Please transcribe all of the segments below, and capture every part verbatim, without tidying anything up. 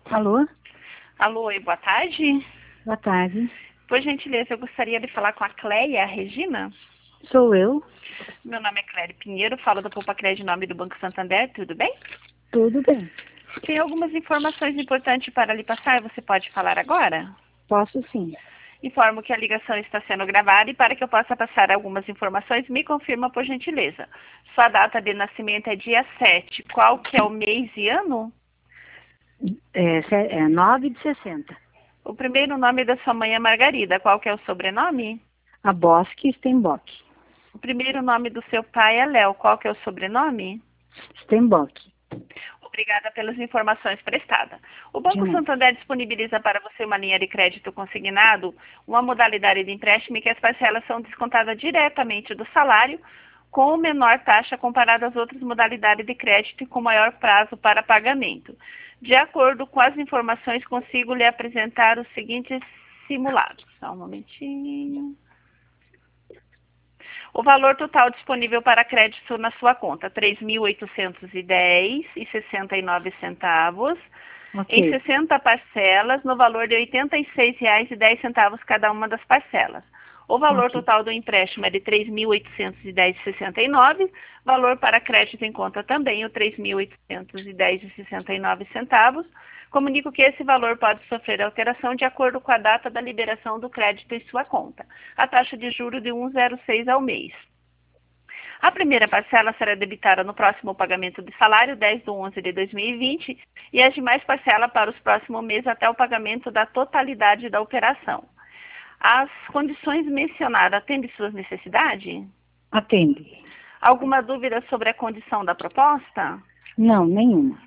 Alô? Alô, oi, boa tarde. Boa tarde. Por gentileza, eu gostaria de falar com a Cleia Regina. Sou eu. Meu nome é Cléria Pinheiro, falo da Poupa Crédito em nome do Banco Santander, tudo bem? Tudo bem. Tem algumas informações importantes para lhe passar, você pode falar agora? Posso sim. Informo que a ligação está sendo gravada e para que eu possa passar algumas informações, me confirma por gentileza. Sua data de nascimento é dia sete, qual que é o mês e ano? É, se- é nove de sessenta. O primeiro nome da sua mãe é Margarida, qual que é o sobrenome? A Bosque Stenbock. O primeiro nome do seu pai é Léo, qual que é o sobrenome? Stenbock. Obrigada pelas informações prestadas. O De Banco nada. Santander disponibiliza para você uma linha de crédito consignado, uma modalidade de empréstimo em que as parcelas são descontadas diretamente do salário, com menor taxa comparada às outras modalidades de crédito e com maior prazo para pagamento. De acordo com as informações, consigo lhe apresentar os seguintes simulados. Só um momentinho. O valor total disponível para crédito na sua conta, três mil oitocentos e dez reais e sessenta e nove centavos, em Ok. sessenta parcelas, no valor de oitenta e seis reais e dez centavos cada uma das parcelas. O valor Ok. total do empréstimo é de três mil oitocentos e dez reais e sessenta e nove centavos, valor para crédito em conta também, o três mil oitocentos e dez reais e sessenta e nove centavos. Comunico que esse valor pode sofrer alteração de acordo com a data da liberação do crédito em sua conta. A taxa de juros de cento e seis reais ao mês. A primeira parcela será debitada no próximo pagamento de salário, dez de onze de dois mil e vinte, e as demais parcelas para os próximos meses até o pagamento da totalidade da operação. As condições mencionadas atendem suas necessidades? Atende. Alguma dúvida sobre a condição da proposta? Não, nenhuma.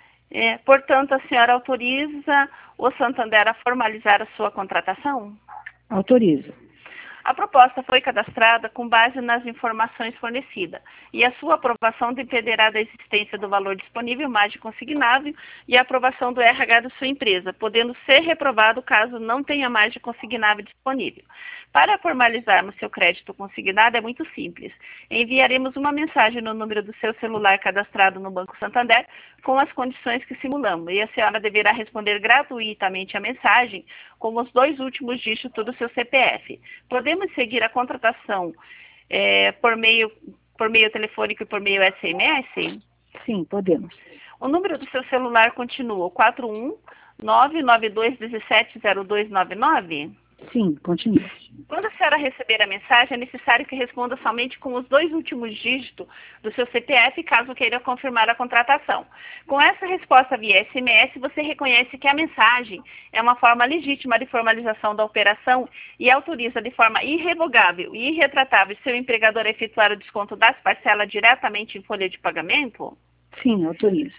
É, portanto, a senhora autoriza o Santander a formalizar a sua contratação? Autorizo. A proposta foi cadastrada com base nas informações fornecidas e a sua aprovação dependerá da existência do valor disponível mais de consignável e a aprovação do R H da sua empresa, podendo ser reprovado caso não tenha mais de consignável disponível. Para formalizarmos seu crédito consignado é muito simples. Enviaremos uma mensagem no número do seu celular cadastrado no Banco Santander com as condições que simulamos e a senhora deverá responder gratuitamente a mensagem com os dois últimos dígitos do seu C P F. Podemos seguir a contratação é, por meio, por meio telefônico e por meio S M S? Sim, podemos. O número do seu celular continua quatro um nove nove dois um sete zero dois nove nove? Sim, continue. Quando a senhora receber a mensagem, é necessário que responda somente com os dois últimos dígitos do seu C P F, caso queira confirmar a contratação. Com essa resposta via S M S, você reconhece que a mensagem é uma forma legítima de formalização da operação e autoriza de forma irrevogável e irretratável seu empregador a efetuar o desconto das parcelas diretamente em folha de pagamento? Sim, autorizo.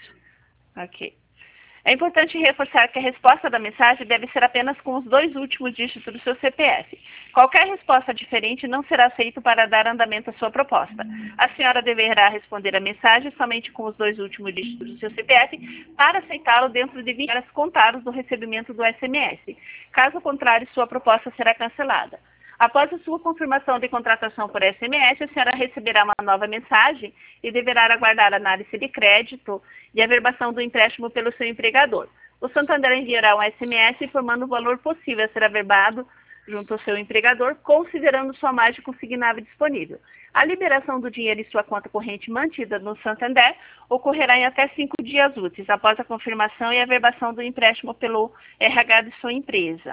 Ok. É importante reforçar que a resposta da mensagem deve ser apenas com os dois últimos dígitos do seu C P F. Qualquer resposta diferente não será aceita para dar andamento à sua proposta. A senhora deverá responder a mensagem somente com os dois últimos dígitos do seu C P F para aceitá-lo dentro de vinte horas contadas do recebimento do S M S. Caso contrário, sua proposta será cancelada. Após a sua confirmação de contratação por S M S, a senhora receberá uma nova mensagem e deverá aguardar a análise de crédito e a verbação do empréstimo pelo seu empregador. O Santander enviará um S M S informando o valor possível a ser averbado junto ao seu empregador, considerando sua margem consignável disponível. A liberação do dinheiro em sua conta corrente mantida no Santander ocorrerá em até cinco dias úteis, após a confirmação e a verbação do empréstimo pelo R H de sua empresa.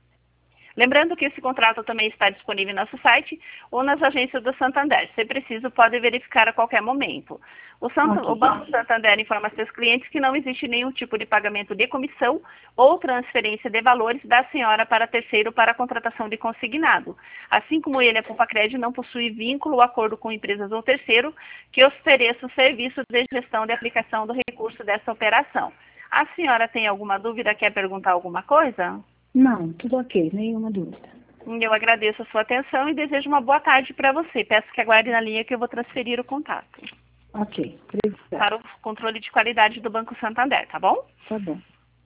Lembrando que esse contrato também está disponível em nosso site ou nas agências do Santander. Se preciso, pode verificar a qualquer momento. O, Sant... Ok. o Banco Santander informa a seus clientes que não existe nenhum tipo de pagamento de comissão ou transferência de valores da senhora para terceiro para a contratação de consignado. Assim como ele, a Poupa Crédito não possui vínculo ou acordo com empresas ou terceiro que ofereçam serviço de gestão de aplicação do recurso dessa operação. A senhora tem alguma dúvida? Quer perguntar alguma coisa? Não, tudo ok, nenhuma dúvida. Eu agradeço a sua atenção e desejo uma boa tarde para você. Peço que aguarde na linha que eu vou transferir o contato Ok, obrigada. para o controle de qualidade do Banco Santander, tá bom? Tá bom.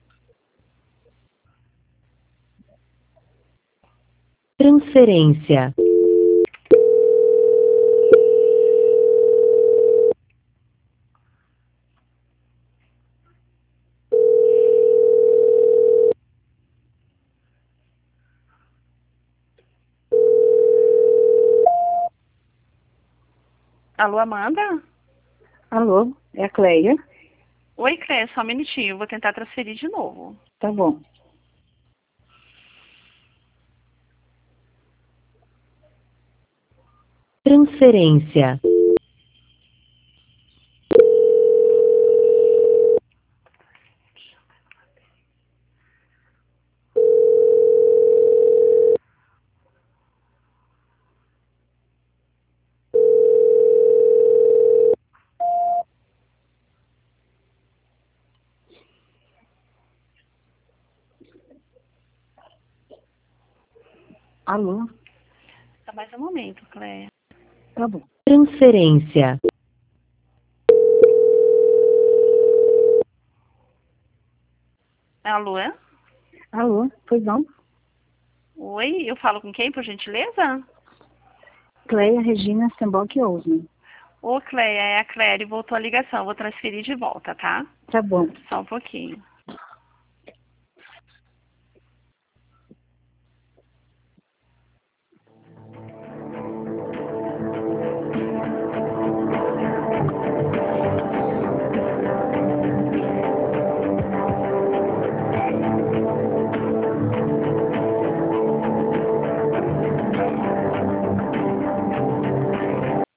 Transferência. Alô, Amanda? Alô, é a Cleia? Oi, Cleia, só um minutinho. Vou tentar transferir de novo. Tá bom. Transferência. Alô? Tá mais um momento, Cleia. Tá bom. Transferência. Alô? Alô, pois não? Oi, eu falo com quem, por gentileza? Cleia Regina Sembock Osman. Ô, Cleia, é a Cléria, voltou a ligação. Vou transferir de volta, tá? Tá bom. Só um pouquinho.